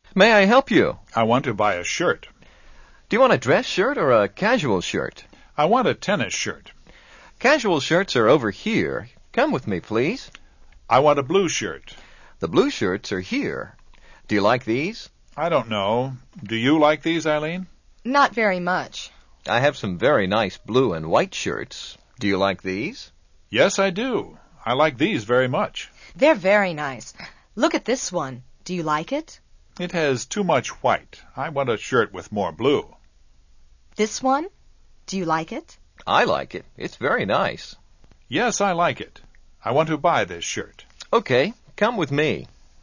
May I help you? I want to buy a shirt. Do you want a dress shirt or a casual shirt? I want a tennis shirt. Casual shirts are over here. Come with me, please. I want a blue shirt. The blue shirts are here. Do you like these? I don't know. Do you like these, Eileen? Not very much. I have some very nice blue and white shirts. Do you like these? Yes, I do. I like these very much. They're very nice. Look at this one. Do you like it? It has too much white. I want a shirt with more blue. This one? Do you like it? I like it. It's very nice. Yes, I like it. I want to buy this shirt. Okay, come with me.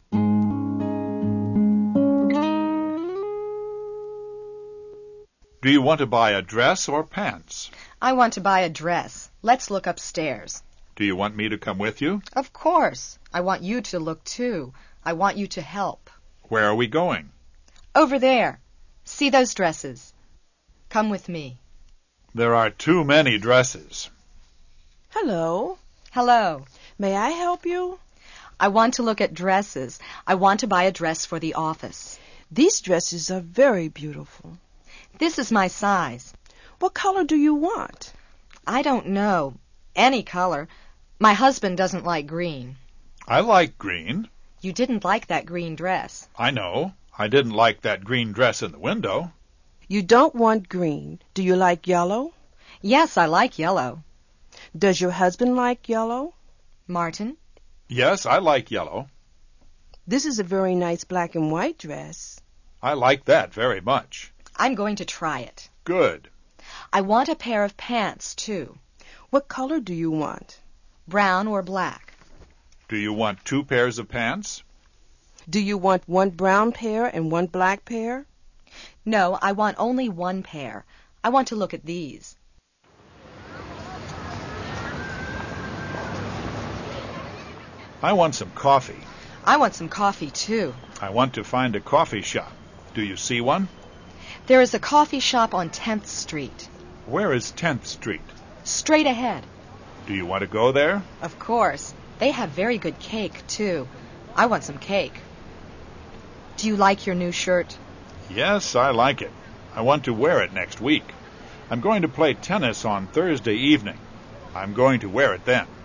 Do you want to buy a dress or pants? I want to buy a dress. Let's look upstairs. Do you want me to come with you? Of course. I want you to look too. I want you to help. Where are we going? Over there. See those dresses? Come with me. There are too many dresses. Hello. Hello. May I help you? I want to look at dresses. I want to buy a dress for the office. These dresses are very beautiful. This is my size. What color do you want? I don't know. Any color. My husband doesn't like green. I like green. You didn't like that green dress. I know. I didn't like that green dress in the window. You don't want green. Do you like yellow? Yes, I like yellow. Does your husband like yellow? Martin? Yes, I like yellow. This is a very nice black and white dress. I like that very much. I'm going to try it. Good. I want a pair of pants, too. What color do you want? Brown or black? Do you want 2 pairs of pants? Do you want one brown pair and one black pair? No, I want only one pair. I want to look at these. I want some coffee. I want some coffee, too. I want to find a coffee shop. Do you see one? There is a coffee shop on 10th Street. Where is 10th Street? Straight ahead. Do you want to go there? Of course. They have very good cake, too. I want some cake. Do you like your new shirt? Yes, I like it. I want to wear it next week. I'm going to play tennis on Thursday evening. I'm going to wear it then.